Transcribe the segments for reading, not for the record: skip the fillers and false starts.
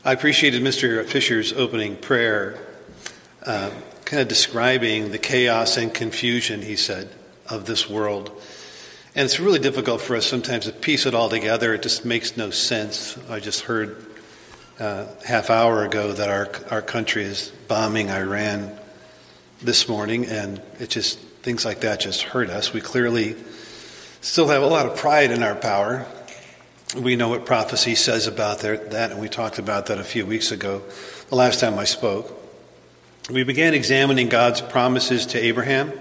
I appreciated Mr. Fisher's opening prayer, kind of describing the chaos and confusion, he said, of this world. And it's really difficult for us sometimes to piece it all together. It just makes no sense. I just heard half hour ago that our country is bombing Iran this morning, and it just, things like that just hurt us. We clearly still have a lot of pride in our power. We know what prophecy says about that, and we talked about that a few weeks ago, the last time I spoke. We began examining God's promises to Abraham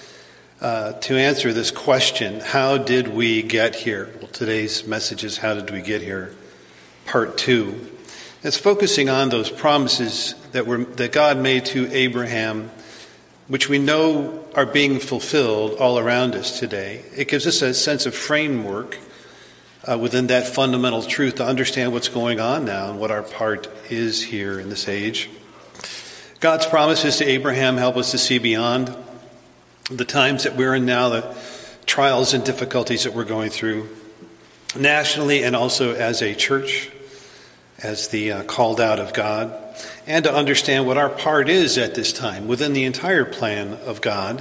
to answer this question, how did we get here? Well, today's message is, how did we get here? Part 2. It's focusing on those promises that God made to Abraham, which we know are being fulfilled all around us today. It gives us a sense of framework within that fundamental truth to understand what's going on now and what our part is here in this age. God's promises to Abraham help us to see beyond the times that we're in now, the trials and difficulties that we're going through nationally and also as a church, as the called out of God, and to understand what our part is at this time within the entire plan of God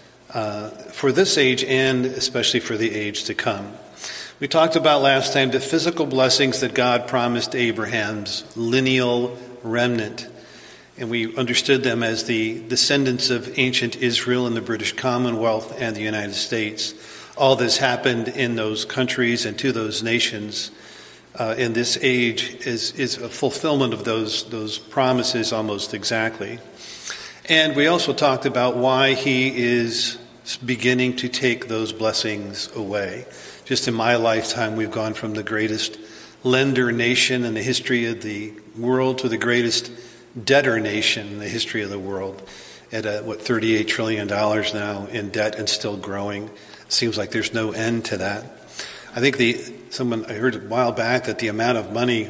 for this age and especially for the age to come. We talked about last time the physical blessings that God promised Abraham's lineal remnant. And we understood them as the descendants of ancient Israel and the British Commonwealth and the United States. All this happened in those countries and to those nations in this age is a fulfillment of those promises almost exactly. And we also talked about why he is beginning to take those blessings away. Just in my lifetime, we've gone from the greatest lender nation in the history of the world to the greatest debtor nation in the history of the world at $38 trillion now in debt and still growing. It seems like there's no end to that. I think I heard a while back that the amount of money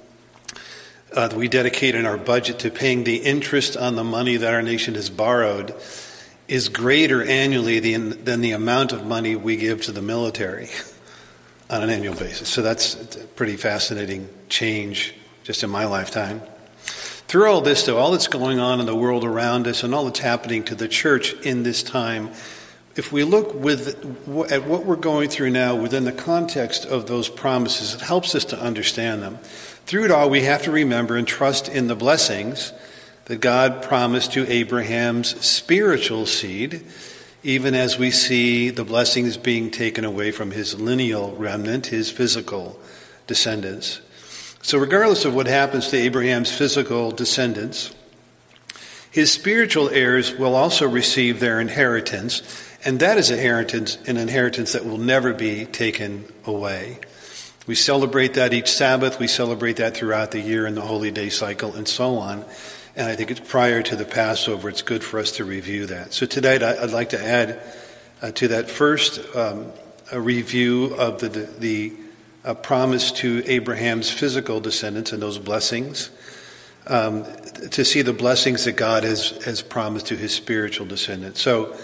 that we dedicate in our budget to paying the interest on the money that our nation has borrowed is greater annually than the amount of money we give to the military on an annual basis. So that's a pretty fascinating change just in my lifetime. Through all this, though, all that's going on in the world around us and all that's happening to the church in this time, if we look at what we're going through now within the context of those promises, it helps us to understand them. Through it all, we have to remember and trust in the blessings that God promised to Abraham's spiritual seed, even as we see the blessings being taken away from his lineal remnant, his physical descendants. So regardless of what happens to Abraham's physical descendants, his spiritual heirs will also receive their inheritance, and that is an inheritance that will never be taken away. We celebrate that each Sabbath, we celebrate that throughout the year in the Holy Day cycle, and so on. And I think it's prior to the Passover, it's good for us to review that. So today I'd like to add to that first a review of the promise to Abraham's physical descendants and those blessings, to see the blessings that God has promised to his spiritual descendants. So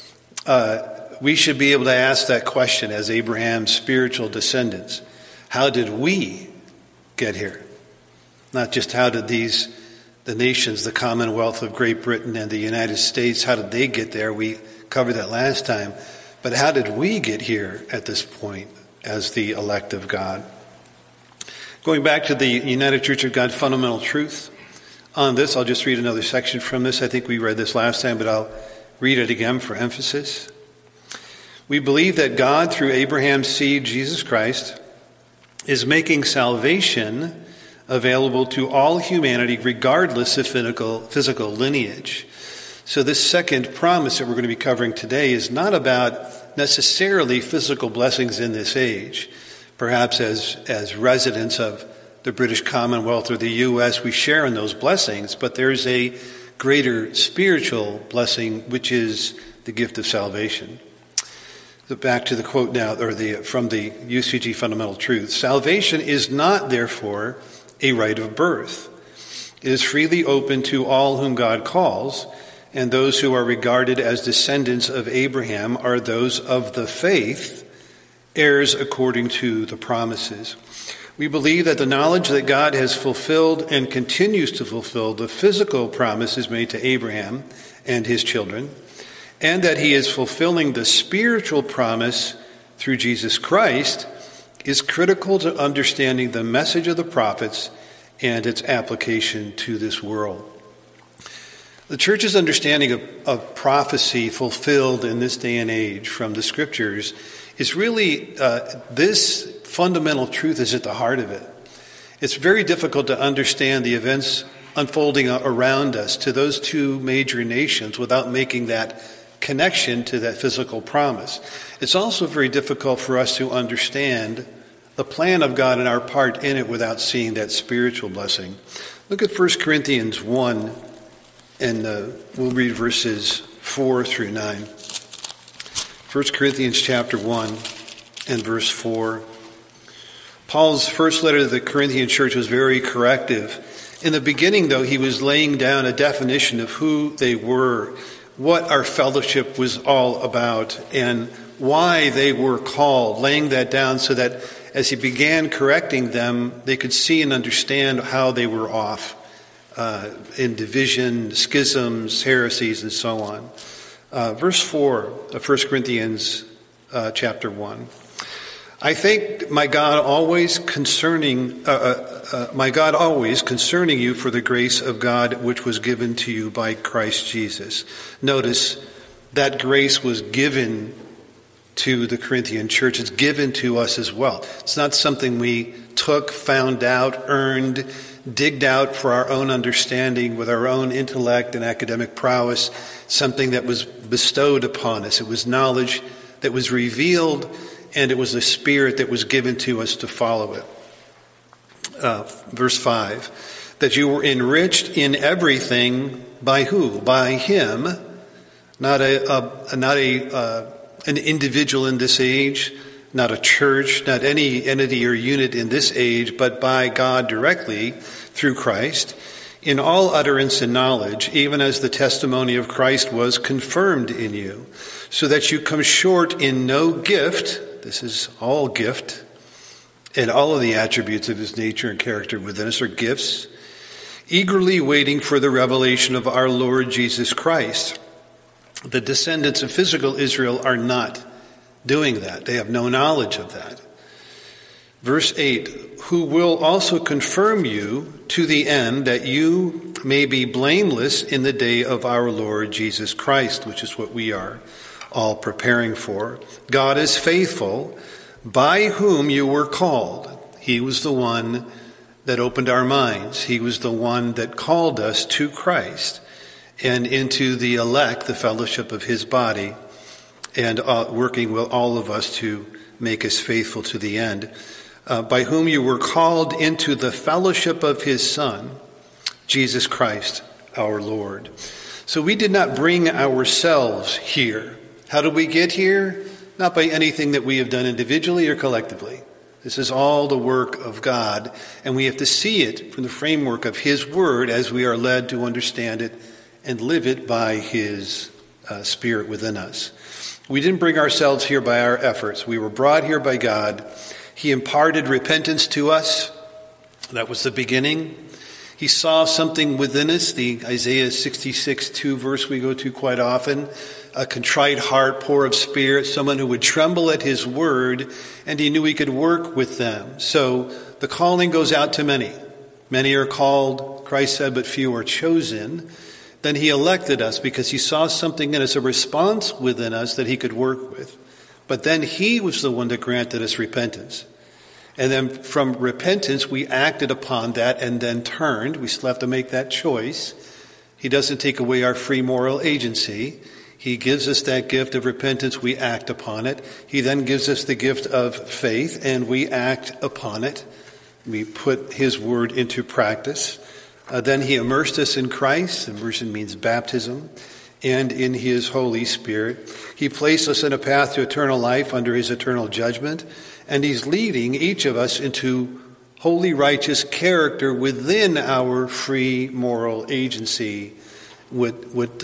we should be able to ask that question as Abraham's spiritual descendants. How did we get here? Not just how did the nations, the Commonwealth of Great Britain and the United States, how did they get there? We covered that last time. But how did we get here at this point as the elect of God? Going back to the United Church of God fundamental truth on this, I'll just read another section from this. I think we read this last time, but I'll read it again for emphasis. We believe that God, through Abraham's seed, Jesus Christ, is making salvation available to all humanity regardless of physical lineage. So this second promise that we're going to be covering today is not about necessarily physical blessings in this age. Perhaps as residents of the British Commonwealth or the U.S., we share in those blessings, but there's a greater spiritual blessing, which is the gift of salvation. So back to the quote now, from the UCG Fundamental Truth. Salvation is not, therefore, a right of birth. It is freely open to all whom God calls, and those who are regarded as descendants of Abraham are those of the faith, heirs according to the promises. We believe that the knowledge that God has fulfilled and continues to fulfill the physical promises made to Abraham and his children, and that he is fulfilling the spiritual promise through Jesus Christ, is critical to understanding the message of the prophets and its application to this world. The church's understanding of prophecy fulfilled in this day and age from the scriptures is really, this fundamental truth is at the heart of it. It's very difficult to understand the events unfolding around us to those two major nations without making that connection to that physical promise. It's also very difficult for us to understand the plan of God and our part in it without seeing that spiritual blessing. Look at 1 Corinthians 1, and we'll read verses 4 through 9. 1 Corinthians chapter 1 and verse 4. Paul's first letter to the Corinthian church was very corrective. In the beginning, though, he was laying down a definition of who they were, what our fellowship was all about, and why they were called, laying that down so that as he began correcting them, they could see and understand how they were off in division, schisms, heresies, and so on. Verse 4 of 1 Corinthians chapter 1. I thank my God always concerning you for the grace of God which was given to you by Christ Jesus. Notice that grace was given to the Corinthian church. It's given to us as well. It's not something we took, found out, earned, digged out for our own understanding with our own intellect and academic prowess, something that was bestowed upon us. It was knowledge that was revealed, and it was a spirit that was given to us to follow it. Verse 5, that you were enriched in everything by who? By him, not an individual in this age, not a church, not any entity or unit in this age, but by God directly through Christ, in all utterance and knowledge, even as the testimony of Christ was confirmed in you, so that you come short in no gift. This is all gift, and all of the attributes of his nature and character within us are gifts, eagerly waiting for the revelation of our Lord Jesus Christ. The descendants of physical Israel are not doing that. They have no knowledge of that. Verse 8, who will also confirm you to the end that you may be blameless in the day of our Lord Jesus Christ, which is what we are all preparing for. God is faithful, by whom you were called. He was the one that opened our minds. He was the one that called us to Christ and into the elect, the fellowship of his body, and working with all of us to make us faithful to the end. By whom you were called into the fellowship of his Son, Jesus Christ, our Lord. So we did not bring ourselves here. How did we get here? Not by anything that we have done individually or collectively. This is all the work of God, and we have to see it from the framework of his word as we are led to understand it and live it by his Spirit within us. We didn't bring ourselves here by our efforts. We were brought here by God. He imparted repentance to us. That was the beginning. He saw something within us, the Isaiah 66:2 verse we go to quite often, a contrite heart, poor of spirit, someone who would tremble at his word, and he knew he could work with them. So the calling goes out to many. Many are called, Christ said, but few are chosen. Then he elected us because he saw something in us, a response within us that he could work with. But then he was the one that granted us repentance. And then from repentance, we acted upon that and then turned. We still have to make that choice. He doesn't take away our free moral agency. He gives us that gift of repentance. We act upon it. He then gives us the gift of faith, and we act upon it. We put his word into practice. Then he immersed us in Christ. Immersion means baptism. And in his Holy Spirit. He placed us in a path to eternal life under his eternal judgment. And he's leading each of us into holy, righteous character within our free moral agency. What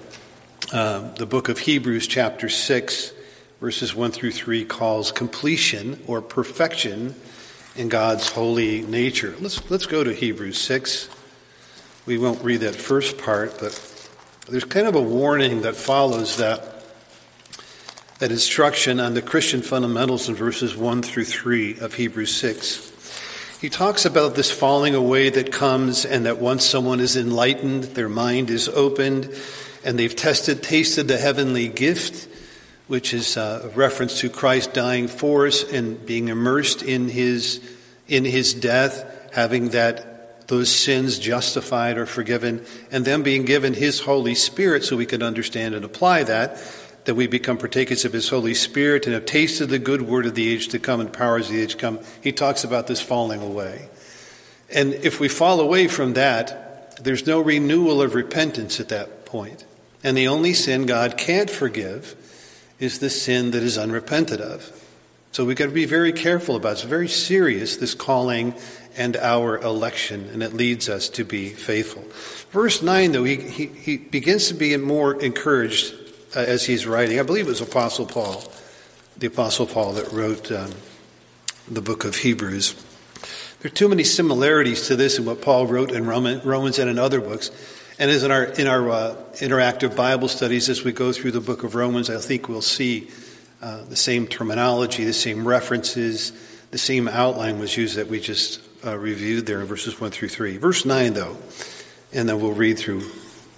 the book of Hebrews chapter 6, verses 1 through 3 calls completion or perfection. in God's holy nature. Let's go to Hebrews 6. We won't read that first part, but there's kind of a warning that follows that instruction on the Christian fundamentals in verses 1 through 3 of Hebrews 6. He talks about this falling away that comes, and that once someone is enlightened, their mind is opened, and they've tasted the heavenly gift, which is a reference to Christ dying for us and being immersed in his death, having those sins justified or forgiven, and then being given his Holy Spirit so we can understand and apply that we become partakers of his Holy Spirit and have tasted the good word of the age to come and powers of the age to come. He talks about this falling away. And if we fall away from that, there's no renewal of repentance at that point. And the only sin God can't forgive is the sin that is unrepented of. So we've got to be very careful about it. It's very serious, this calling and our election, and it leads us to be faithful. Verse 9, though, he begins to be more encouraged as he's writing. I believe it was the Apostle Paul that wrote the book of Hebrews. There are too many similarities to this in what Paul wrote in Romans and in other books. And as in our interactive Bible studies, as we go through the book of Romans, I think we'll see the same terminology, the same references, the same outline was used that we just reviewed there in verses 1 through 3. Verse 9, though, and then we'll read through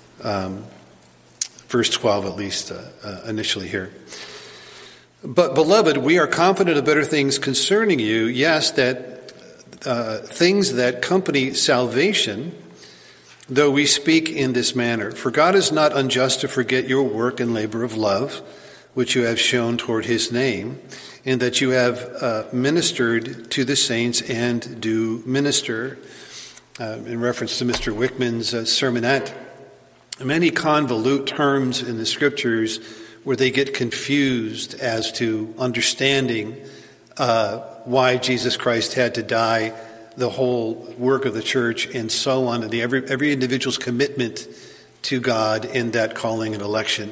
verse 12 at least initially here. But, beloved, we are confident of better things concerning you, yes, that things that accompany salvation, though we speak in this manner. For God is not unjust to forget your work and labor of love, which you have shown toward his name, and that you have ministered to the saints and do minister. In reference to Mr. Wickman's sermonette, many convolute terms in the scriptures where they get confused as to understanding why Jesus Christ had to die, the whole work of the church, and so on, and every individual's commitment to God in that calling and election.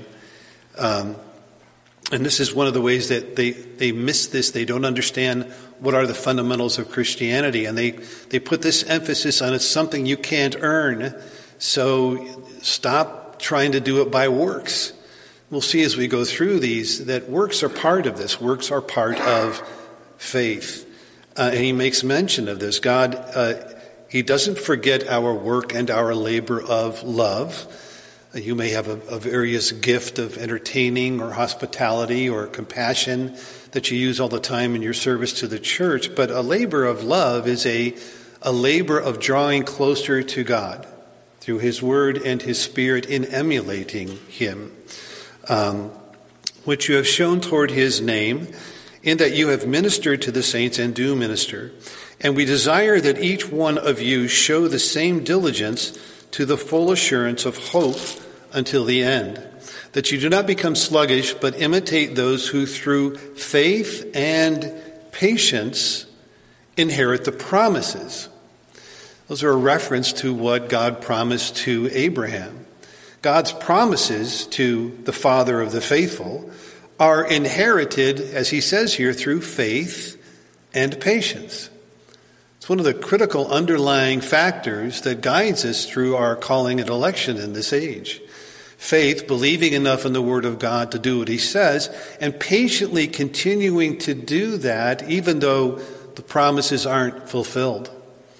And this is one of the ways that they miss this. They don't understand what are the fundamentals of Christianity, and they put this emphasis on it's something you can't earn, so stop trying to do it by works. We'll see as we go through these that works are part of this. Works are part of faith. And he makes mention of this. God, he doesn't forget our work and our labor of love. You may have a various gift of entertaining or hospitality or compassion that you use all the time in your service to the church, but a labor of love is a labor of drawing closer to God through his word and his spirit in emulating him, which you have shown toward his name, in that you have ministered to the saints and do minister. And we desire that each one of you show the same diligence to the full assurance of hope until the end, that you do not become sluggish, but imitate those who through faith and patience inherit the promises. Those are a reference to what God promised to Abraham. God's promises to the father of the faithful are inherited, as he says here, through faith and patience. It's one of the critical underlying factors that guides us through our calling and election in this age. Faith, believing enough in the Word of God to do what he says, and patiently continuing to do that even though the promises aren't fulfilled.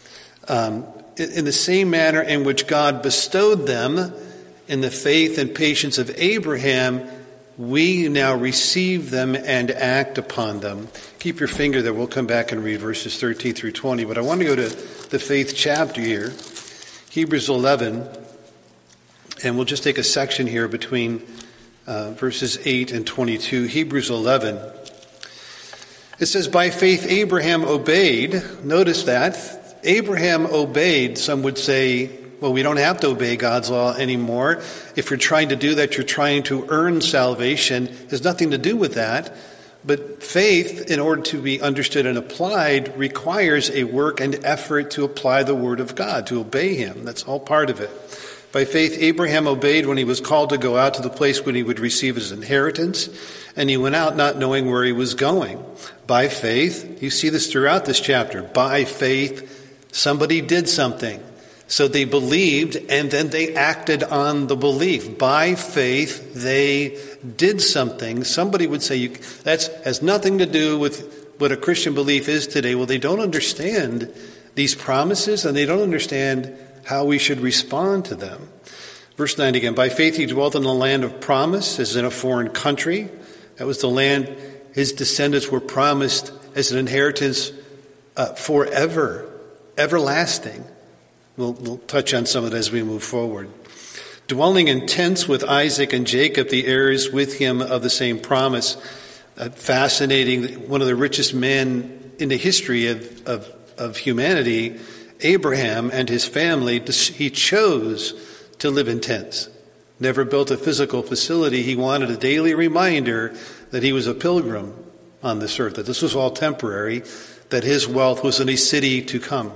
In the same manner in which God bestowed them in the faith and patience of Abraham, we now receive them and act upon them. Keep your finger there. We'll come back and read verses 13 through 20. But I want to go to the faith chapter here, Hebrews 11. And we'll just take a section here between verses 8 and 22. Hebrews 11. It says, by faith Abraham obeyed. Notice that. Abraham obeyed. Some would say, well, we don't have to obey God's law anymore. If you're trying to do that, you're trying to earn salvation. It has nothing to do with that. But faith, in order to be understood and applied, requires a work and effort to apply the Word of God, to obey him. That's all part of it. By faith, Abraham obeyed when he was called to go out to the place when he would receive his inheritance, and he went out not knowing where he was going. By faith, you see this throughout this chapter. By faith, somebody did something. So they believed, and then they acted on the belief. By faith, they did something. Somebody would say that has nothing to do with what a Christian belief is today. Well, they don't understand these promises, and they don't understand how we should respond to them. Verse 9 again, by faith he dwelt in the land of promise, as in a foreign country. That was the land his descendants were promised as an inheritance forever, everlasting. We'll touch on some of it as we move forward. Dwelling in tents with Isaac and Jacob, the heirs with him of the same promise. Fascinating, one of the richest men in the history of humanity, Abraham and his family, he chose to live in tents. Never built a physical facility. He wanted a daily reminder that he was a pilgrim on this earth, that this was all temporary, that his wealth was in a city to come,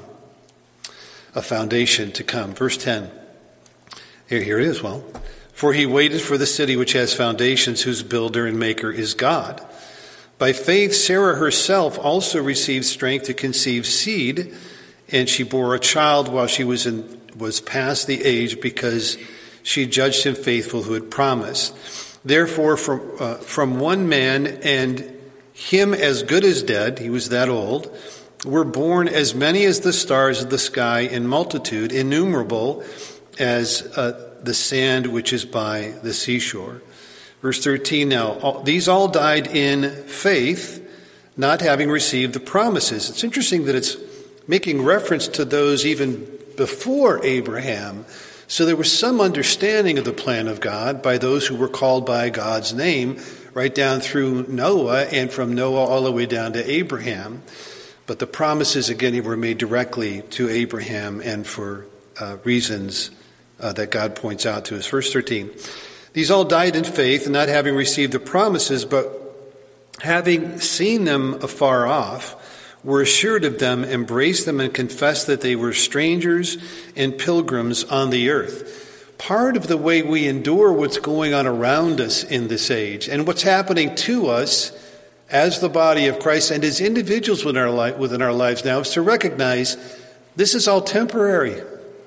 a foundation to come. Verse 10. Here it is. Well, for he waited for the city which has foundations, whose builder and maker is God. By faith, Sarah herself also received strength to conceive seed, and she bore a child while she was past the age, because she judged him faithful who had promised. Therefore, from one man, and him as good as dead, he was that old, were born as many as the stars of the sky in multitude, innumerable as the sand which is by the seashore. Verse 13, now, these all died in faith, not having received the promises. It's interesting that it's making reference to those even before Abraham. So there was some understanding of the plan of God by those who were called by God's name, right down through Noah, and from Noah all the way down to Abraham. But the promises, again, were made directly to Abraham, and for reasons that God points out to us. Verse 13, these all died in faith, not having received the promises, but having seen them afar off, were assured of them, embraced them, and confessed that they were strangers and pilgrims on the earth. Part of the way we endure what's going on around us in this age, and what's happening to us as the body of Christ and as individuals within our lives now, is to recognize this is all temporary.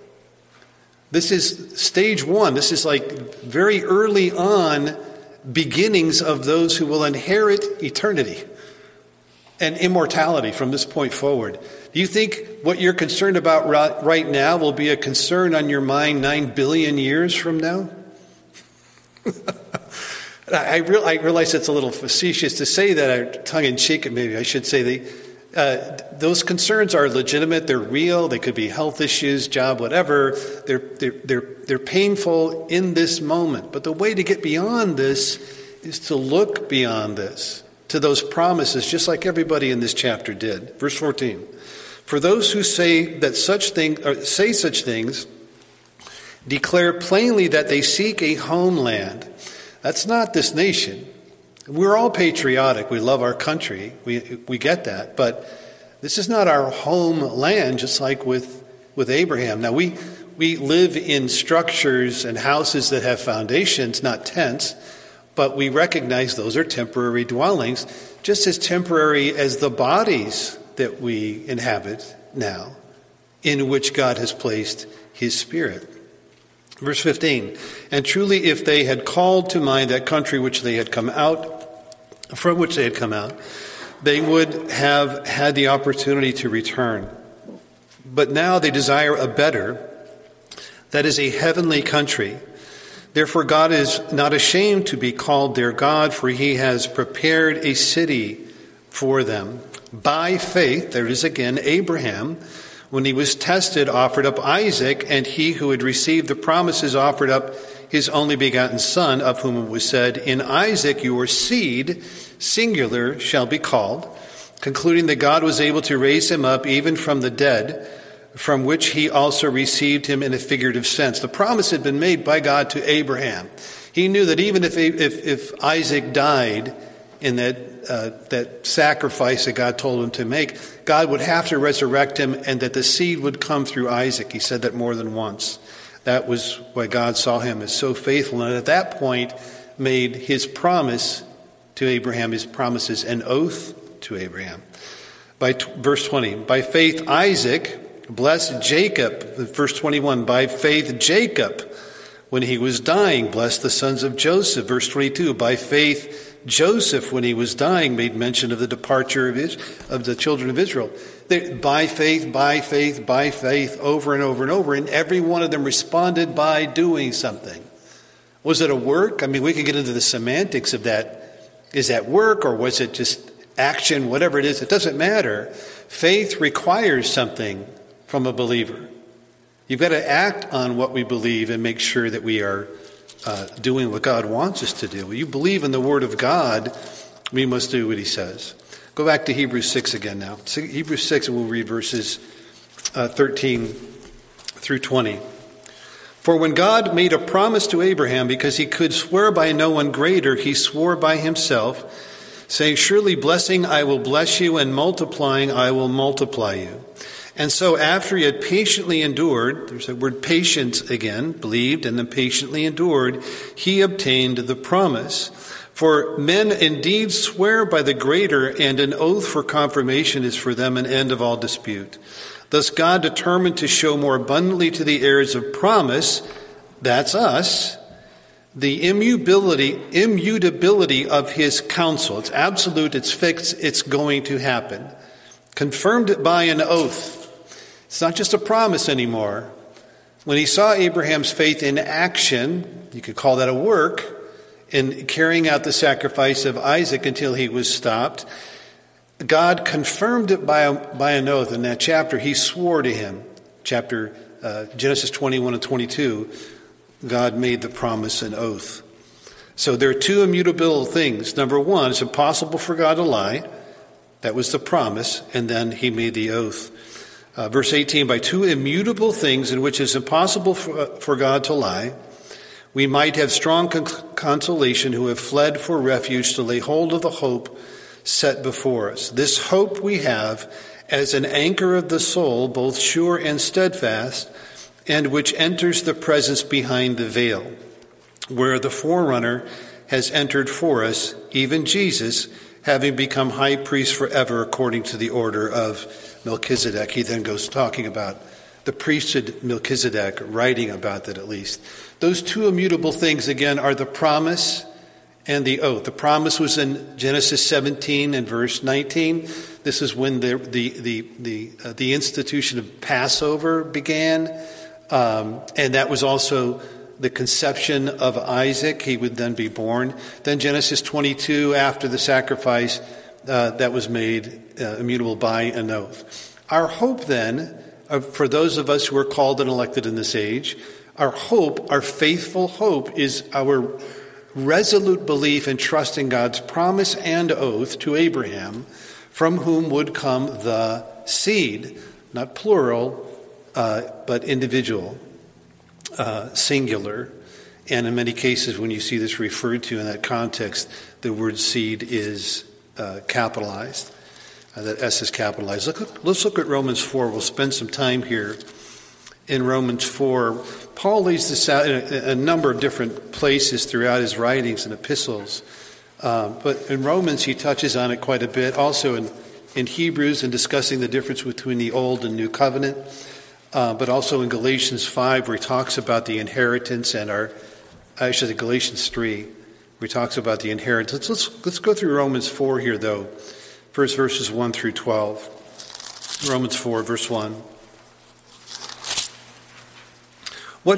This is stage one. This is like very early on beginnings of those who will inherit eternity and immortality from this point forward. Do you think what you're concerned about right now will be a concern on your mind 9 billion years from now? I realize it's a little facetious to say that, tongue-in-cheek, maybe I should say those concerns are legitimate. They're real. They could be health issues, job, whatever. They're painful in this moment. But the way to get beyond this is to look beyond this, to those promises, just like everybody in this chapter did. Verse 14. For those who say such things, declare plainly that they seek a homeland. That's not this nation. We're all patriotic. We love our country. We get that. But this is not our homeland, just like with Abraham. Now, we live in structures and houses that have foundations, not tents, but we recognize those are temporary dwellings, just as temporary as the bodies that we inhabit now, in which God has placed his Spirit. Verse 15, and truly if they had called to mind that country from which they had come out, they would have had the opportunity to return. But now they desire a better, that is a heavenly country. Therefore God is not ashamed to be called their God, for he has prepared a city for them. By faith, there is again Abraham, when he was tested, offered up Isaac, and he who had received the promises offered up his only begotten son, of whom it was said, in Isaac your seed, singular, shall be called, concluding that God was able to raise him up even from the dead, from which he also received him in a figurative sense. The promise had been made by God to Abraham. He knew that even if Isaac died in that sacrifice that God told him to make, God would have to resurrect him, and that the seed would come through Isaac. He said that more than once. That was why God saw him as so faithful, and at that point made his promise to Abraham, his promises, an oath to Abraham. Verse 20, by faith Isaac blessed Jacob. Verse 21, by faith Jacob, when he was dying, blessed the sons of Joseph. Verse 22, by faith Joseph, when he was dying, made mention of the departure of the children of Israel. By faith, by faith, by faith, over and over and over. And every one of them responded by doing something. Was it a work? I mean, we could get into the semantics of that. Is that work, or was it just action? Whatever it is, it doesn't matter. Faith requires something from a believer. You've got to act on what we believe and make sure that we are doing what God wants us to do. When you believe in the Word of God, we must do what He says. Go back to Hebrews 6 again now. Hebrews 6, and we'll read verses 13 through 20. For when God made a promise to Abraham, because he could swear by no one greater, he swore by himself, saying, surely blessing I will bless you, and multiplying I will multiply you. And so after he had patiently endured, there's that word patience again, believed and then patiently endured, he obtained the promise. For men indeed swear by the greater, and an oath for confirmation is for them an end of all dispute. Thus God determined to show more abundantly to the heirs of promise, that's us, the immutability of his counsel. It's absolute, it's fixed, it's going to happen. Confirmed it by an oath. It's not just a promise anymore. When he saw Abraham's faith in action, you could call that a work, in carrying out the sacrifice of Isaac until he was stopped, God confirmed it by an oath. In that chapter, he swore to him. Genesis 21 and 22, God made the promise an oath. So there are two immutable things. Number one, it's impossible for God to lie. That was the promise. And then he made the oath. Verse 18, by two immutable things in which it's impossible for God to lie, we might have strong consolation who have fled for refuge to lay hold of the hope set before us. This hope we have as an anchor of the soul, both sure and steadfast, and which enters the presence behind the veil, where the forerunner has entered for us, even Jesus, having become high priest forever according to the order of Melchizedek. He then goes talking about the priesthood Melchizedek, writing about that at least. Those two immutable things, again, are the promise and the oath. The promise was in Genesis 17 and verse 19. This is when the institution of Passover began, and that was also the conception of Isaac. He would then be born. Then Genesis 22, after the sacrifice, that was made immutable by an oath. Our hope then, for those of us who are called and elected in this age, our hope, our faithful hope, is our resolute belief and trust in God's promise and oath to Abraham, from whom would come the seed, not plural, but individual, singular. And in many cases, when you see this referred to in that context, the word seed is capitalized. That S is capitalized. Let's look at Romans 4. We'll spend some time here in Romans 4. Paul lays this out in a number of different places throughout his writings and epistles. But in Romans, he touches on it quite a bit. Also in Hebrews, in discussing the difference between the Old and New Covenant. But also in Galatians 5, where he talks about the inheritance, and Galatians 3, where he talks about the inheritance. Let's go through Romans 4 here, though. First, verses 1 through 12. Romans 4, verse 1. What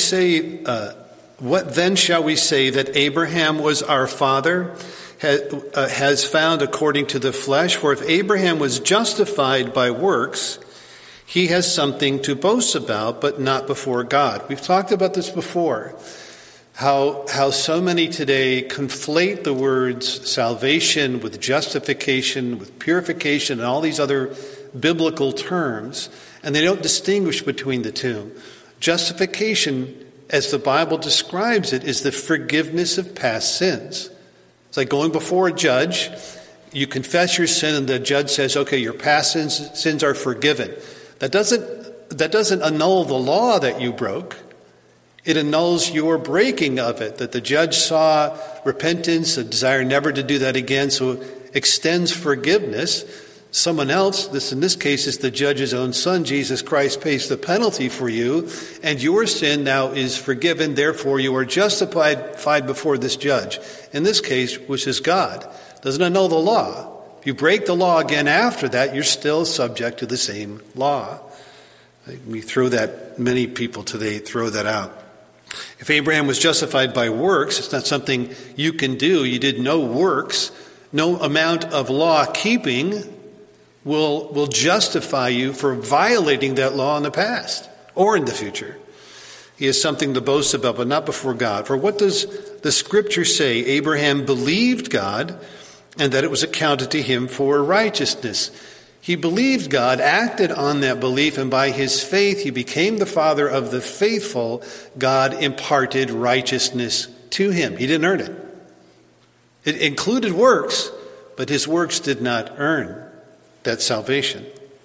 then shall we say that Abraham was our father, has found according to the flesh? For if Abraham was justified by works, he has something to boast about, but not before God. We've talked about this before. How so many today conflate the words salvation with justification, with purification, and all these other biblical terms, and they don't distinguish between the two. Justification, as the Bible describes it, is the forgiveness of past sins. It's like going before a judge. You confess your sin, and the judge says, okay, your past sins are forgiven. That doesn't annul the law that you broke. It annuls your breaking of it, that the judge saw repentance, a desire never to do that again, so extends forgiveness. Someone else, in this case is the judge's own son, Jesus Christ, pays the penalty for you, and your sin now is forgiven. Therefore, you are justified before this judge. In this case, which is God. Doesn't annul the law. If you break the law again after that, you're still subject to the same law. We throw that, many people today throw that out. If Abraham was justified by works, it's not something you can do. You did no works. No amount of law keeping will justify you for violating that law in the past or in the future. He has something to boast about, but not before God. For what does the scripture say? Abraham believed God, and that it was accounted to him for righteousness. He believed God, acted on that belief, and by his faith he became the father of the faithful. God imparted righteousness to him. He didn't earn it. It included works, but his works did not earn that salvation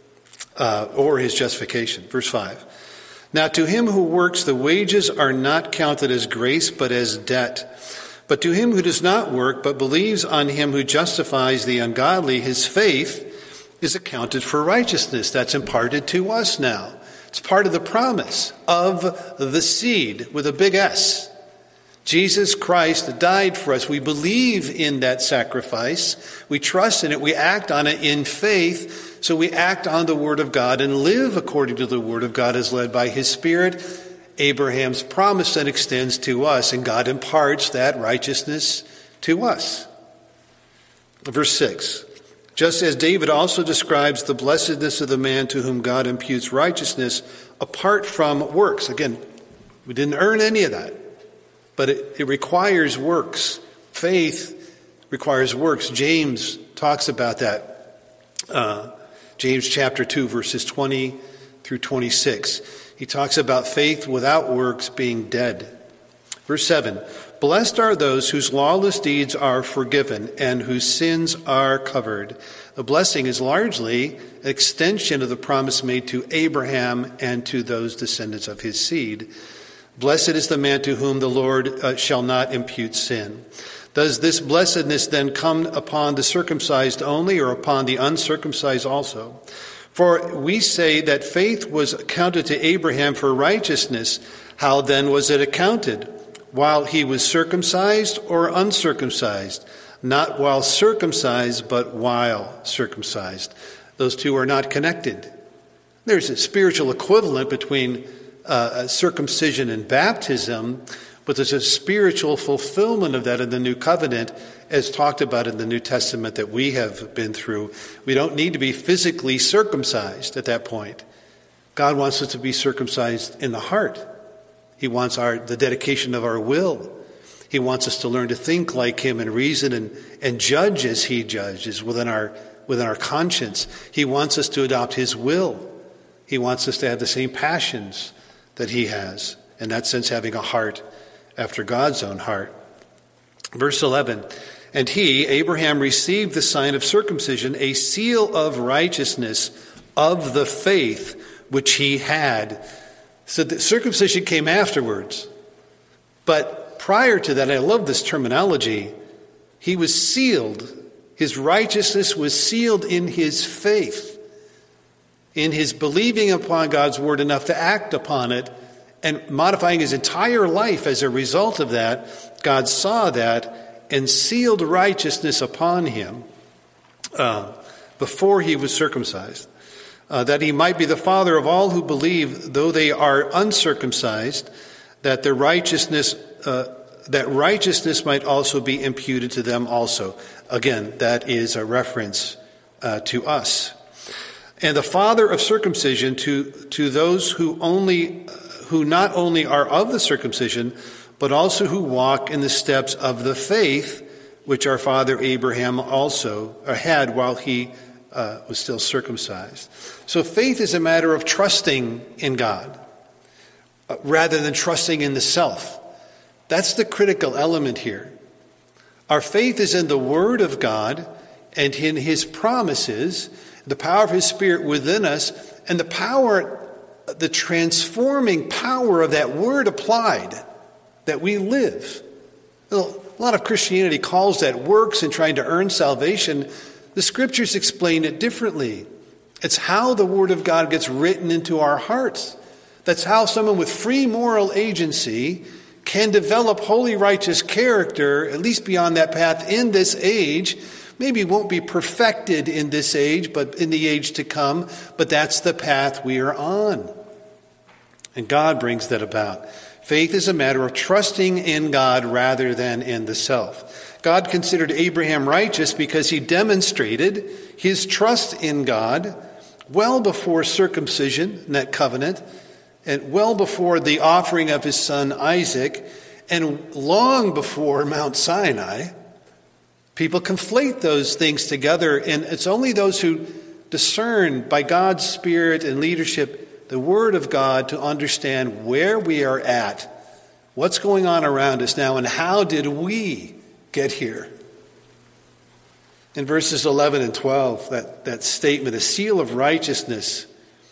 or his justification. Verse 5. Now to him who works, the wages are not counted as grace, but as debt. But to him who does not work, but believes on him who justifies the ungodly, his faith is accounted for righteousness. That's imparted to us now. It's part of the promise of the seed with a big S. Jesus Christ died for us. We believe in that sacrifice. We trust in it. We act on it in faith. So we act on the Word of God and live according to the Word of God as led by His Spirit. Abraham's promise then extends to us, and God imparts that righteousness to us. Verse 6. Just as David also describes the blessedness of the man to whom God imputes righteousness apart from works. Again, we didn't earn any of that, but it requires works. Faith requires works. James talks about that. James chapter 2, verses 20 through 26. He talks about faith without works being dead. Verse 7. Blessed are those whose lawless deeds are forgiven and whose sins are covered. The blessing is largely an extension of the promise made to Abraham and to those descendants of his seed. Blessed is the man to whom the Lord shall not impute sin. Does this blessedness then come upon the circumcised only, or upon the uncircumcised also? For we say that faith was accounted to Abraham for righteousness. How then was it accounted? While he was circumcised or uncircumcised? Not while circumcised, but while circumcised. Those two are not connected. There's a spiritual equivalent between circumcision and baptism, but there's a spiritual fulfillment of that in the new covenant, as talked about in the New Testament that we have been through. We don't need to be physically circumcised at that point. God wants us to be circumcised in the heart. He wants the dedication of our will. He wants us to learn to think like him and reason and judge as he judges within our conscience. He wants us to adopt his will. He wants us to have the same passions that he has. In that sense, having a heart after God's own heart. Verse 11. And he, Abraham, received the sign of circumcision, a seal of righteousness of the faith which he had. So the circumcision came afterwards. But prior to that, I love this terminology, he was sealed. His righteousness was sealed in his faith, in his believing upon God's word enough to act upon it, and modifying his entire life as a result of that. God saw that and sealed righteousness upon him before he was circumcised. That he might be the father of all who believe, though they are uncircumcised, that their righteousness might also be imputed to them also. Again, that is a reference to us. And the father of circumcision to those who not only are of the circumcision, but also who walk in the steps of the faith which our father Abraham also had while he was still circumcised. So faith is a matter of trusting in God rather than trusting in the self. That's the critical element here. Our faith is in the Word of God and in His promises, the power of His Spirit within us, and the power the transforming power of that word applied, that we live. A lot of Christianity calls that works and trying to earn salvation. The Scriptures explain it differently. It's how the Word of God gets written into our hearts. That's how someone with free moral agency can develop holy, righteous character, at least beyond that path in this age. Maybe won't be perfected in this age, but in the age to come. But that's the path we are on. And God brings that about. Faith is a matter of trusting in God rather than in the self. God considered Abraham righteous because he demonstrated his trust in God well before circumcision, in that covenant, and well before the offering of his son Isaac, and long before Mount Sinai. People conflate those things together, and it's only those who discern by God's Spirit and leadership the Word of God to understand where we are at, what's going on around us now, and how did we get here. In verses 11 and 12, that statement, a seal of righteousness,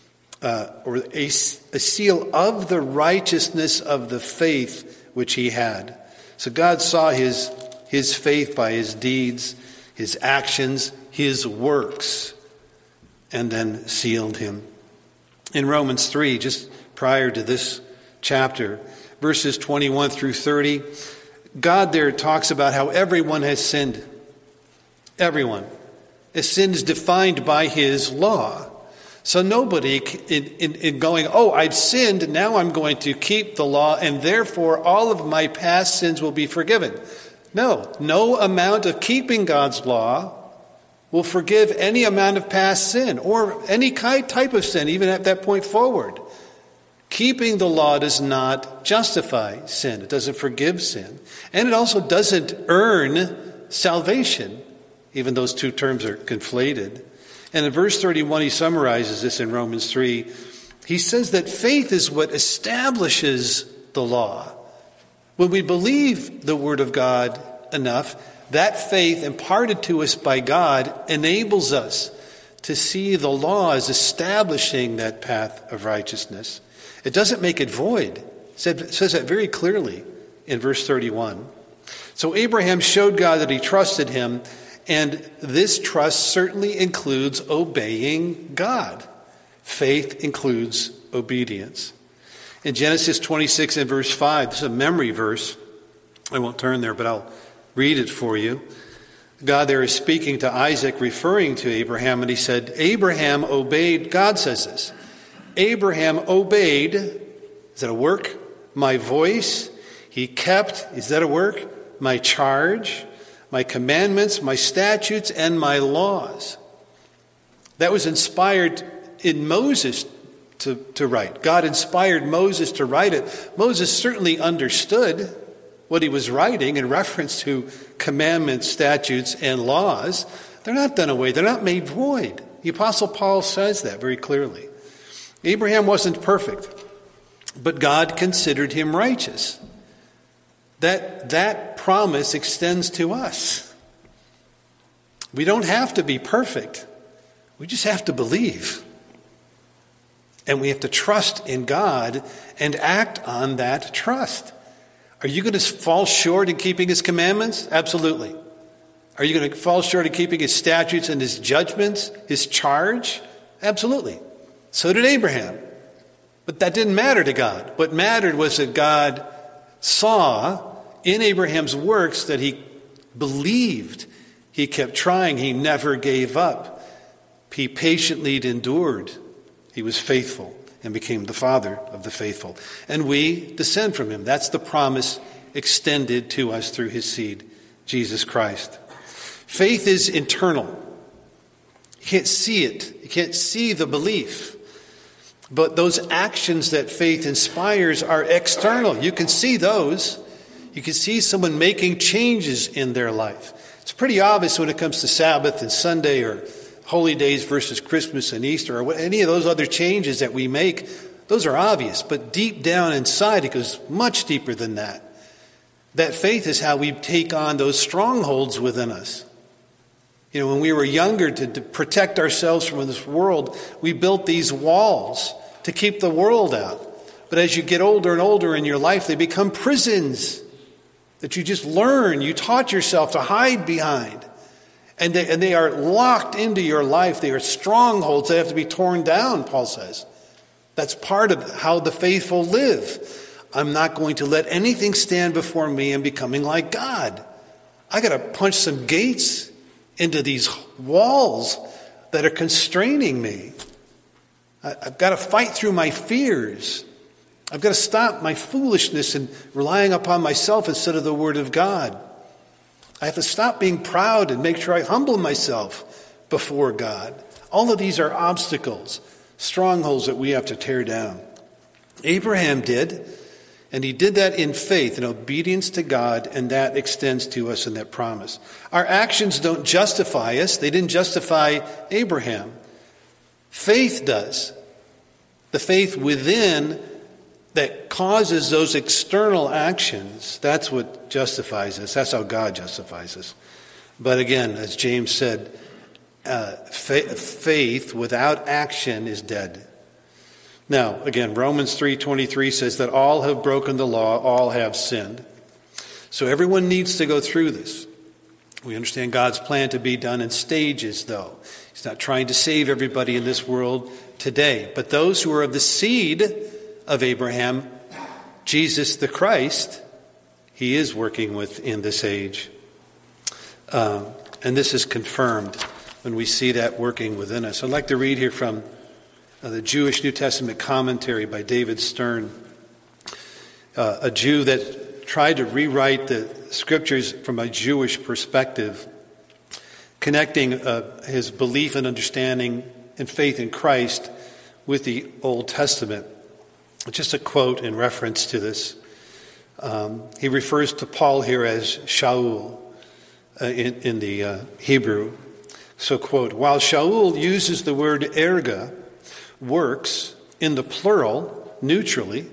or a seal of the righteousness of the faith which he had. So God saw his faith by his deeds, his actions, his works, and then sealed him. In Romans 3, just prior to this chapter, verses 21 through 30, God there talks about how everyone has sinned. Everyone. Sin is defined by his law. So nobody in going, I've sinned, now I'm going to keep the law, and therefore all of my past sins will be forgiven. No amount of keeping God's law will forgive any amount of past sin or any type of sin, even at that point forward. Keeping the law does not justify sin. It doesn't forgive sin. And it also doesn't earn salvation, even those two terms are conflated. And in verse 31, he summarizes this in Romans 3. He says that faith is what establishes the law. When we believe the Word of God enough, that faith imparted to us by God enables us to see the law as establishing that path of righteousness. It doesn't make it void. It says that very clearly in verse 31. So Abraham showed God that he trusted him, and this trust certainly includes obeying God. Faith includes obedience. In Genesis 26 and verse 5, this is a memory verse. I won't turn there, but I'll read it for you. God there is speaking to Isaac, referring to Abraham, and he said, Abraham obeyed, God says this, Abraham obeyed, is that a work? My voice. He kept, is that a work? My charge, my commandments, my statutes, and my laws. That was inspired in Moses to write. God inspired Moses to write it. Moses certainly understood what he was writing in reference to commandments, statutes, and laws. They're not done away. They're not made void. The Apostle Paul says that very clearly. Abraham wasn't perfect, but God considered him righteous. That promise extends to us. We don't have to be perfect. We just have to believe. And we have to trust in God and act on that trust. Are you going to fall short in keeping his commandments? Absolutely. Are you going to fall short in keeping his statutes and his judgments, his charge? Absolutely. So did Abraham. But that didn't matter to God. What mattered was that God saw in Abraham's works that he believed. He kept trying. He never gave up. He patiently endured. He was faithful and became the father of the faithful. And we descend from him. That's the promise extended to us through his seed, Jesus Christ. Faith is internal. You can't see it. You can't see the belief. But those actions that faith inspires are external. You can see those. You can see someone making changes in their life. It's pretty obvious when it comes to Sabbath and Sunday or holy days versus Christmas and Easter or any of those other changes that we make. Those are obvious. But deep down inside, it goes much deeper than that. That faith is how we take on those strongholds within us. You know, when we were younger, to protect ourselves from this world, we built these walls to keep the world out. But as you get older and older in your life, they become prisons that you just learn, you taught yourself to hide behind. And they are locked into your life. They are strongholds that have to be torn down, Paul says. That's part of how the faithful live. I'm not going to let anything stand before me in becoming like God. I got to punch some gates into these walls that are constraining me. I've got to fight through my fears. I've got to stop my foolishness and relying upon myself instead of the Word of God. I have to stop being proud and make sure I humble myself before God. All of these are obstacles, strongholds that we have to tear down. Abraham did, and he did that in faith and obedience to God, and that extends to us in that promise. Our actions don't justify us. They didn't justify Abraham. Faith does. The faith within that causes those external actions, that's what justifies us. That's how God justifies us. But again, as James said, faith without action is dead. Now, again, Romans 3:23 says that all have broken the law, all have sinned. So everyone needs to go through this. We understand God's plan to be done in stages, though. He's not trying to save everybody in this world today. But those who are of the seed of Abraham, Jesus the Christ, he is working with in this age. And this is confirmed when we see that working within us. I'd like to read here from the Jewish New Testament commentary by David Stern, a Jew that tried to rewrite the scriptures from a Jewish perspective, connecting his belief and understanding and faith in Christ with the Old Testament. Just a quote in reference to this. He refers to Paul here as Shaul in the Hebrew. So, quote, while Shaul uses the word erga, works, in the plural, neutrally,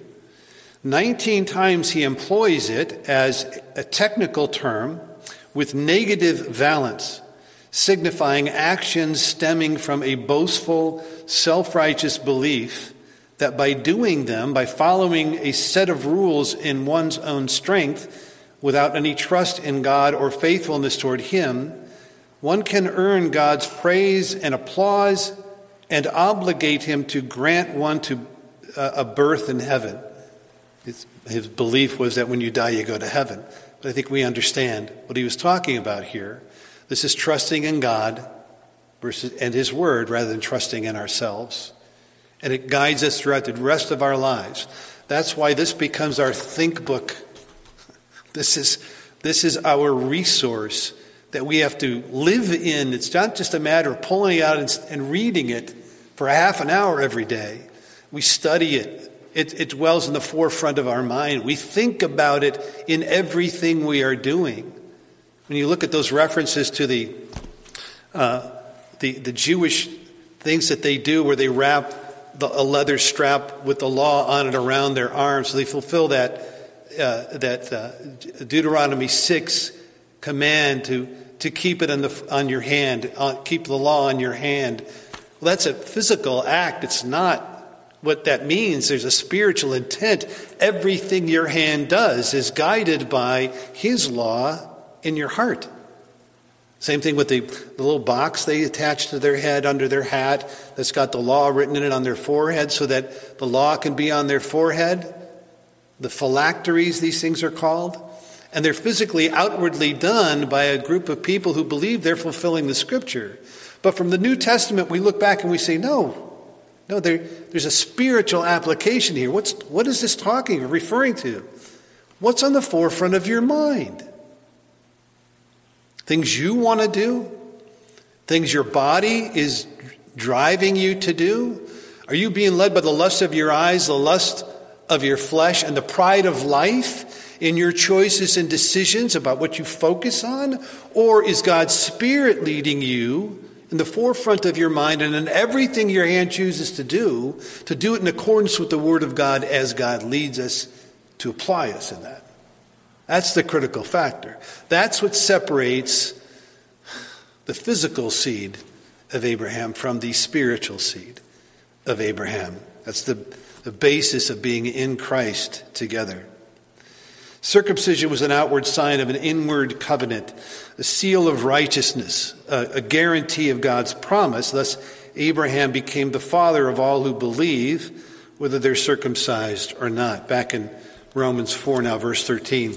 19 times he employs it as a technical term with negative valence, signifying actions stemming from a boastful, self-righteous belief that by doing them, by following a set of rules in one's own strength, without any trust in God or faithfulness toward Him, one can earn God's praise and applause and obligate Him to grant one to a birth in heaven. His belief was that when you die, you go to heaven. But I think we understand what he was talking about here. This is trusting in God and His Word rather than trusting in ourselves. And it guides us throughout the rest of our lives. That's why this becomes our think book. This is our resource that we have to live in. It's not just a matter of pulling it out and reading it for a half an hour every day. We study it. It dwells in the forefront of our mind. We think about it in everything we are doing. When you look at those references to the Jewish things that they do where they wrap a leather strap with the law on it around their arms, so they fulfill that Deuteronomy 6 command to keep it on your hand, keep the law on your hand. Well, that's a physical act. It's not what that means. There's a spiritual intent. Everything your hand does is guided by His law in your heart. Same thing with the little box they attach to their head under their hat that's got the law written in it on their forehead so that the law can be on their forehead. The phylacteries, these things are called. And they're physically, outwardly done by a group of people who believe they're fulfilling the Scripture. But from the New Testament, we look back and we say, no, there's a spiritual application here. What is this referring to? What's on the forefront of your mind? Things you want to do? Things your body is driving you to do? Are you being led by the lust of your eyes, the lust of your flesh, and the pride of life in your choices and decisions about what you focus on? Or is God's Spirit leading you in the forefront of your mind and in everything your hand chooses to do it in accordance with the Word of God as God leads us to apply us in that? That's the critical factor. That's what separates the physical seed of Abraham from the spiritual seed of Abraham. That's the basis of being in Christ together. Circumcision was an outward sign of an inward covenant, a seal of righteousness, a guarantee of God's promise. Thus, Abraham became the father of all who believe, whether they're circumcised or not. Back in Romans 4 now, verse 13.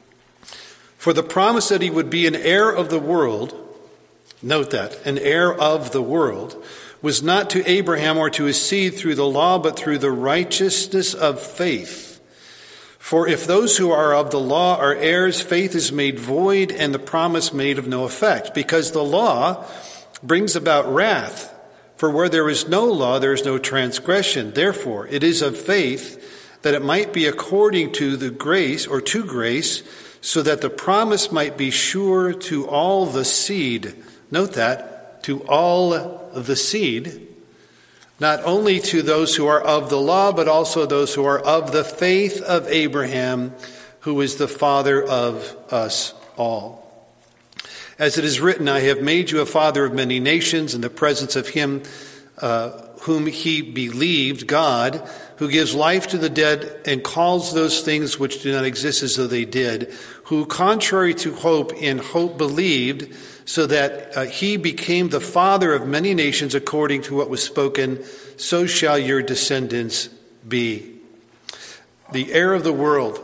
For the promise that he would be an heir of the world, note that, an heir of the world, was not to Abraham or to his seed through the law, but through the righteousness of faith. For if those who are of the law are heirs, faith is made void and the promise made of no effect, because the law brings about wrath. For where there is no law, there is no transgression. Therefore, it is of faith that it might be according to the grace, or to grace, so that the promise might be sure to all the seed. Note that, to all of the seed, not only to those who are of the law, but also those who are of the faith of Abraham, who is the father of us all. As it is written, I have made you a father of many nations in the presence of him whom he believed, God, who gives life to the dead and calls those things which do not exist as though they did, who contrary to hope in hope believed, so that he became the father of many nations according to what was spoken, so shall your descendants be. The heir of the world,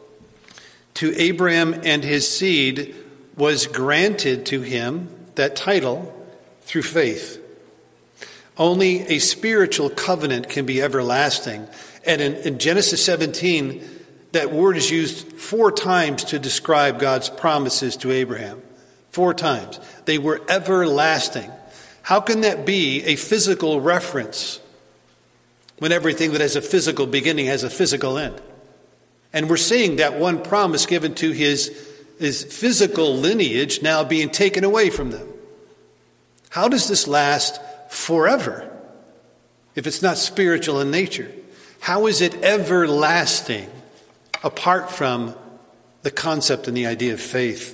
to Abraham and his seed, was granted to him, that title, through faith. Only a spiritual covenant can be everlasting. And in Genesis 17, that word is used 4 times to describe God's promises to Abraham. 4 times. They were everlasting. How can that be a physical reference when everything that has a physical beginning has a physical end? And we're seeing that one promise given to his physical lineage now being taken away from them. How does this last forever if it's not spiritual in nature? How is it everlasting apart from the concept and the idea of faith?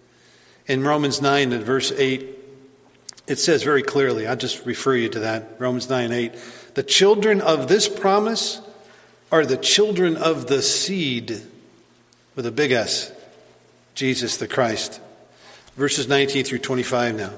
In Romans 9 and verse 8, it says very clearly, I'll just refer you to that, Romans 9:8, the children of this promise are the children of the seed, with a big S, Jesus the Christ. Verses 19 through 25 now.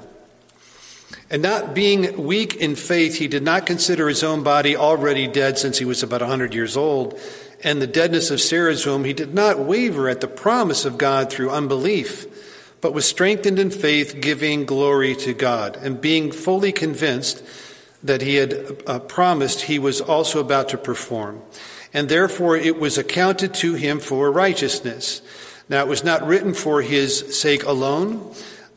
And not being weak in faith, he did not consider his own body already dead since he was about 100 years old. And the deadness of Sarah's womb, he did not waver at the promise of God through unbelief, but was strengthened in faith, giving glory to God. And being fully convinced that he had promised, he was also about to perform. And therefore it was accounted to him for righteousness. Now it was not written for his sake alone,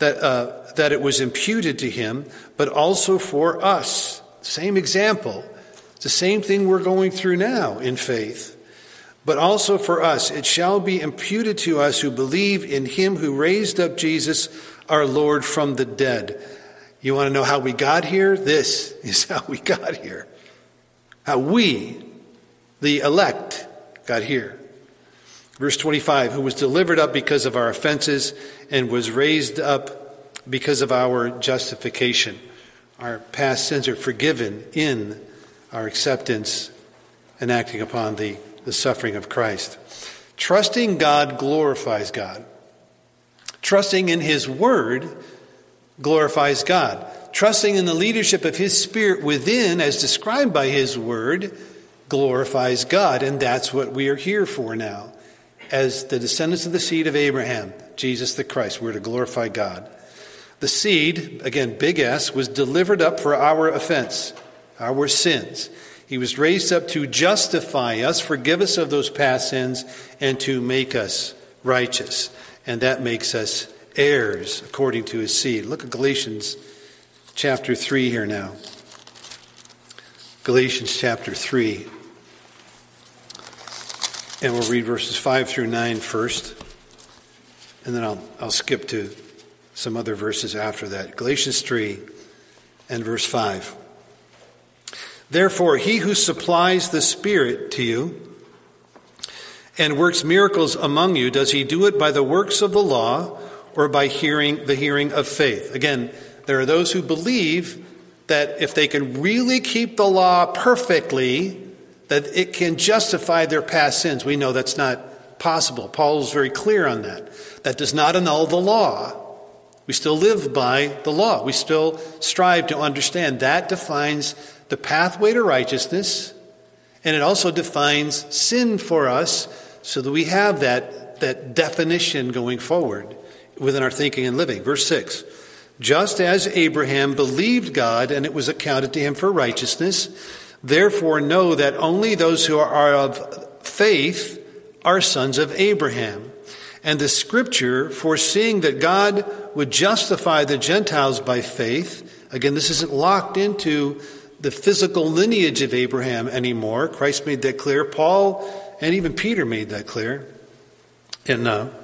that it was imputed to him, but also for us. Same example. It's the same thing we're going through now in faith. But also for us, it shall be imputed to us who believe in him who raised up Jesus, our Lord, from the dead. You want to know how we got here? This is how we got here. How we, the elect, got here. Verse 25, who was delivered up because of our offenses and was raised up because of our justification. Our past sins are forgiven in our acceptance and acting upon the suffering of Christ. Trusting God glorifies God. Trusting in his word glorifies God. Trusting in the leadership of his Spirit within, as described by his word, glorifies God. And that's what we are here for now. As the descendants of the seed of Abraham, Jesus the Christ, we're to glorify God. The seed, again, big S, was delivered up for our offense, our sins. He was raised up to justify us, forgive us of those past sins, and to make us righteous. And that makes us heirs according to his seed. Look at Galatians chapter 3 here now. Galatians chapter 3. And we'll read verses 5 through 9 first. And then I'll skip to some other verses after that. Galatians 3 and verse 5. Therefore, he who supplies the Spirit to you and works miracles among you, does he do it by the works of the law or by the hearing of faith? Again, there are those who believe that if they can really keep the law perfectly, that it can justify their past sins. We know that's not possible. Paul is very clear on that. That does not annul the law. We still live by the law. We still strive to understand. That defines the pathway to righteousness, and it also defines sin for us so that we have that definition going forward within our thinking and living. Verse 6, just as Abraham believed God and it was accounted to him for righteousness, therefore know that only those who are of faith are sons of Abraham. And the scripture, foreseeing that God would justify the Gentiles by faith, again, this isn't locked into the physical lineage of Abraham anymore. Christ made that clear. Paul and even Peter made that clear in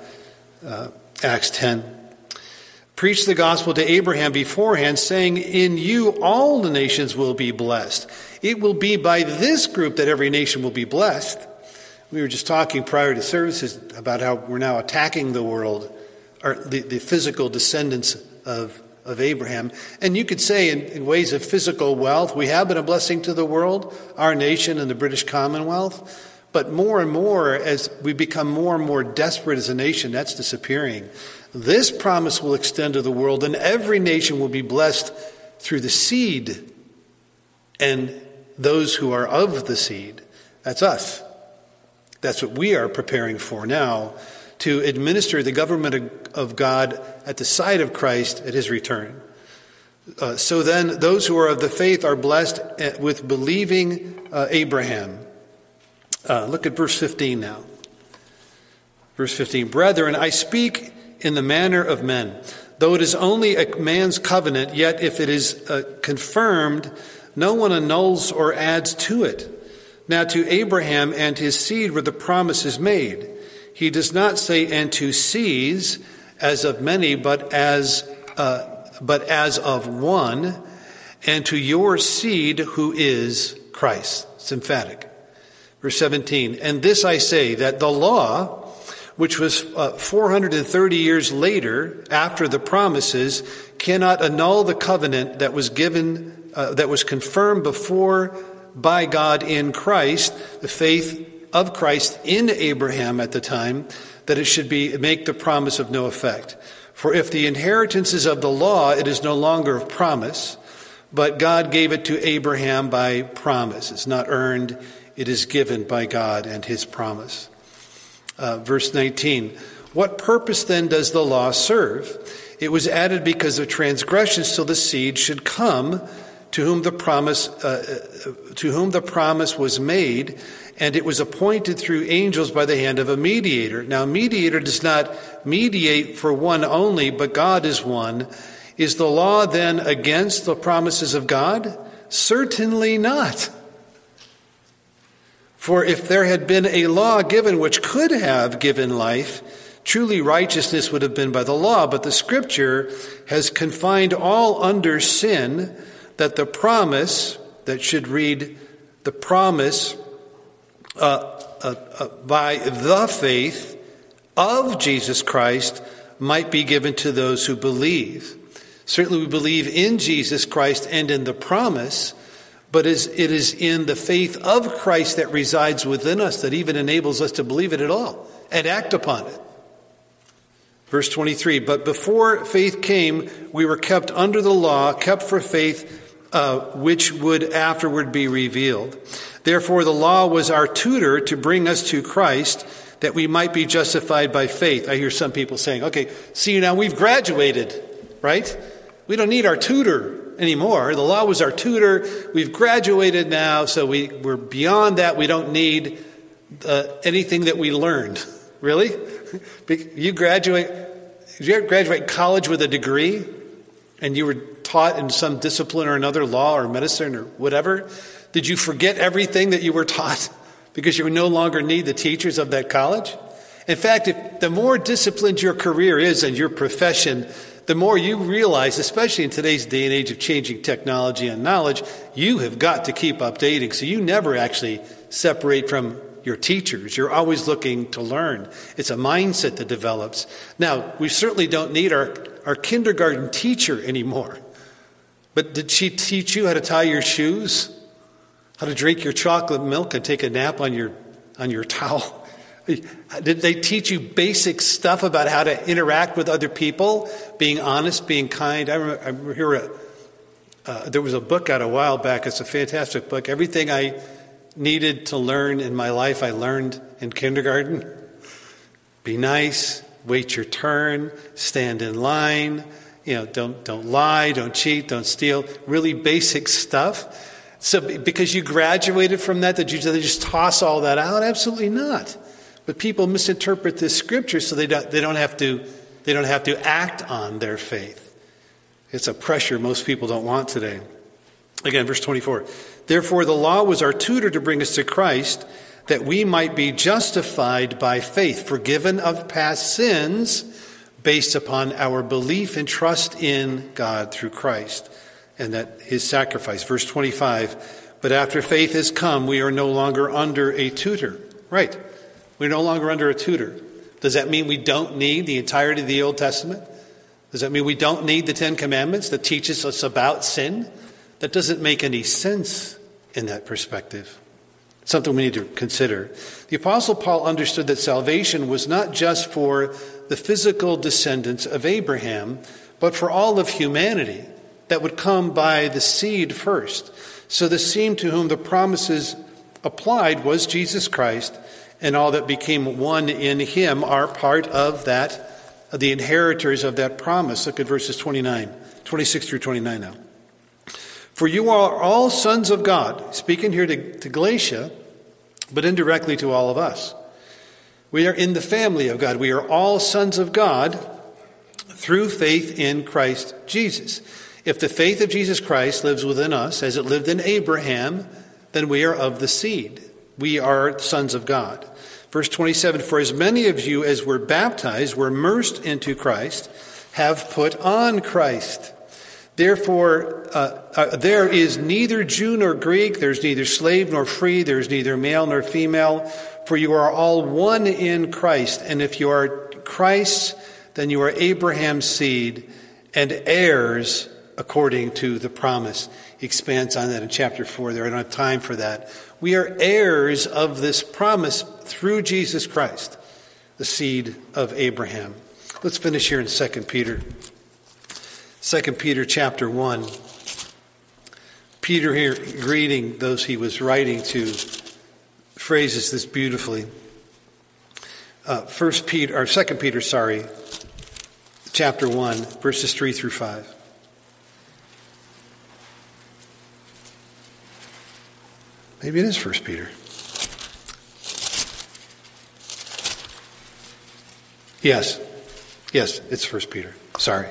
Acts 10. Preach the gospel to Abraham beforehand, saying, in you all the nations will be blessed. It will be by this group that every nation will be blessed. We were just talking prior to services about how we're now attacking the world, or the physical descendants of Abraham. And you could say in ways of physical wealth, we have been a blessing to the world, our nation and the British Commonwealth. But more and more, as we become more and more desperate as a nation, that's disappearing. This promise will extend to the world, and every nation will be blessed through the seed and those who are of the seed. That's us. That's what we are preparing for now, to administer the government of God at the side of Christ at his return. So then, those who are of the faith are blessed with believing Abraham. Look at verse 15 now. Verse 15, brethren, I speak in the manner of men. Though it is only a man's covenant, yet if it is confirmed, no one annuls or adds to it. Now to Abraham and his seed were the promises made. He does not say, and to seeds, as of many, but as of one, and to your seed who is Christ. It's emphatic. Verse 17, and this I say, that the law, which was 430 years later after the promises, cannot annul the covenant that was given, that was confirmed before by God in Christ, the faith of Christ in Abraham at the time, that it should make the promise of no effect. For if the inheritance is of the law, it is no longer of promise, but God gave it to Abraham by promise. It's not earned, it is given by God and his promise. Verse 19, what purpose then does the law serve? It was added because of transgressions till the seed should come to whom the promise was made, and it was appointed through angels by the hand of a mediator. Now, a mediator does not mediate for one only, but God is one. Is the law then against the promises of God? Certainly not. For if there had been a law given which could have given life, truly righteousness would have been by the law. But the Scripture has confined all under sin, that the promise, that should read, the promise by the faith of Jesus Christ might be given to those who believe. Certainly we believe in Jesus Christ and in the promise, but it is in the faith of Christ that resides within us that even enables us to believe it at all and act upon it. Verse 23, but before faith came, we were kept under the law, kept for faith, which would afterward be revealed. Therefore, the law was our tutor to bring us to Christ, that we might be justified by faith. I hear some people saying, okay, see, now we've graduated, right? We don't need our tutor anymore. The law was our tutor. We've graduated now, so we're beyond that. We don't need anything that we learned. Really? Did you graduate college with a degree and you were taught in some discipline or another, law or medicine or whatever? Did you forget everything that you were taught because you no longer need the teachers of that college? In fact, the more disciplined your career is and your profession, the more you realize, especially in today's day and age of changing technology and knowledge, you have got to keep updating. So you never actually separate from your teachers. You're always looking to learn. It's a mindset that develops. Now, we certainly don't need our kindergarten teacher anymore. But did she teach you how to tie your shoes? How to drink your chocolate milk and take a nap on your towel? Did they teach you basic stuff about how to interact with other people? Being honest, being kind? I remember there was a book out a while back. It's a fantastic book. Everything I needed to learn in my life, I learned in kindergarten. Be nice, wait your turn, stand in line, don't lie, don't cheat, don't steal. Really basic stuff. So because you graduated from that, did you just toss all that out? Absolutely not. But people misinterpret this scripture so they don't have to act on their faith. It's a pressure most people don't want today. Again, verse 24. Therefore, the law was our tutor to bring us to Christ, that we might be justified by faith, forgiven of past sins, based upon our belief and trust in God through Christ, and that his sacrifice. Verse 25. But after faith has come, we are no longer under a tutor. Right. We're no longer under a tutor. Does that mean we don't need the entirety of the Old Testament? Does that mean we don't need the Ten Commandments that teaches us about sin? That doesn't make any sense in that perspective. Something we need to consider. The Apostle Paul understood that salvation was not just for the physical descendants of Abraham, but for all of humanity that would come by the seed first. So the seed to whom the promises applied was Jesus Christ, and all that became one in him are part of that, the inheritors of that promise. Look at verses 26 through 29 now. For you are all sons of God, speaking here to Galatia, but indirectly to all of us. We are in the family of God. We are all sons of God through faith in Christ Jesus. If the faith of Jesus Christ lives within us, as it lived in Abraham, then we are of the seed. We are sons of God. Verse 27, for as many of you as were baptized, were immersed into Christ, have put on Christ. Therefore, there is neither Jew nor Greek, there's neither slave nor free, there's neither male nor female, for you are all one in Christ. And if you are Christ's, then you are Abraham's seed and heirs according to the promise. He expands on that in chapter 4 there. I don't have time for that. We are heirs of this promise through Jesus Christ, the seed of Abraham. Let's finish here in 2 Peter. 2 Peter chapter 1. Peter here greeting those he was writing to phrases this beautifully. 2 Peter, chapter 1, verses 3 through 5. Maybe it is 1 Peter. Yes, it's 1 Peter. Sorry.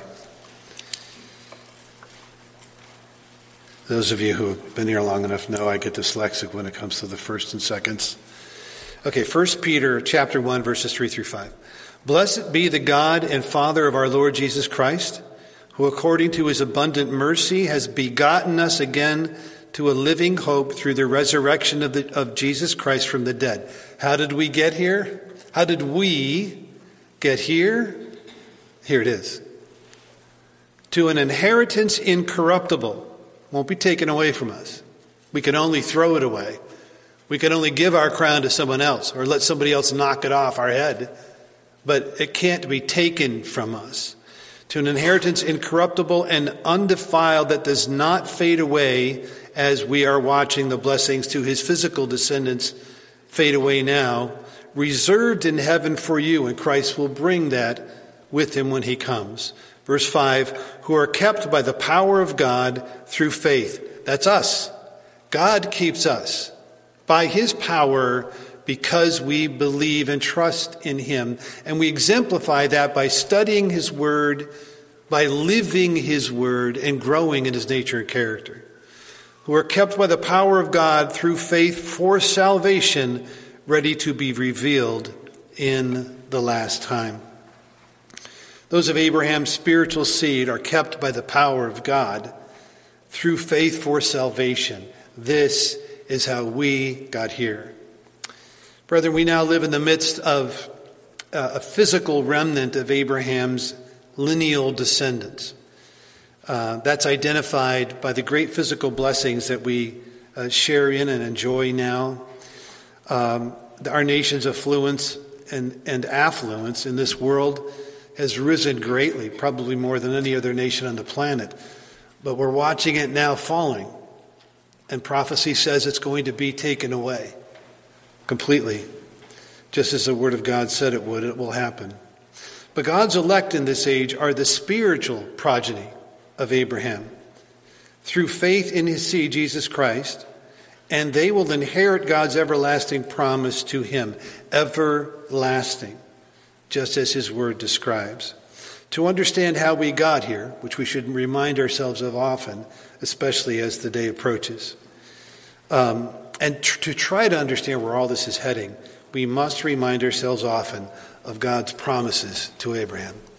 Those of you who have been here long enough know I get dyslexic when it comes to the first and seconds. Okay, 1 Peter chapter 1, verses 3 through 5. Blessed be the God and Father of our Lord Jesus Christ, who according to his abundant mercy has begotten us again to a living hope through the resurrection of Jesus Christ from the dead. How did we get here? How did we get here? Here it is. To an inheritance incorruptible. Won't be taken away from us. We can only throw it away. We can only give our crown to someone else or let somebody else knock it off our head. But it can't be taken from us. To an inheritance incorruptible and undefiled that does not fade away, as we are watching the blessings to his physical descendants fade away now, reserved in heaven for you, and Christ will bring that with him when he comes. Verse 5, who are kept by the power of God through faith. That's us. God keeps us by his power because we believe and trust in him. And we exemplify that by studying his word, by living his word, and growing in his nature and character. Who are kept by the power of God through faith for salvation, ready to be revealed in the last time. Those of Abraham's spiritual seed are kept by the power of God through faith for salvation. This is how we got here. Brethren, we now live in the midst of a physical remnant of Abraham's lineal descendants. That's identified by the great physical blessings that we share in and enjoy now. Our nation's affluence and affluence in this world has risen greatly, probably more than any other nation on the planet. But we're watching it now falling. And prophecy says it's going to be taken away completely. Just as the Word of God said it would, it will happen. But God's elect in this age are the spiritual progeny of Abraham through faith in his seed, Jesus Christ, and they will inherit God's everlasting promise to him, everlasting, just as his word describes. To understand how we got here, which we should remind ourselves of often, especially as the day approaches, and to try to understand where all this is heading, we must remind ourselves often of God's promises to Abraham.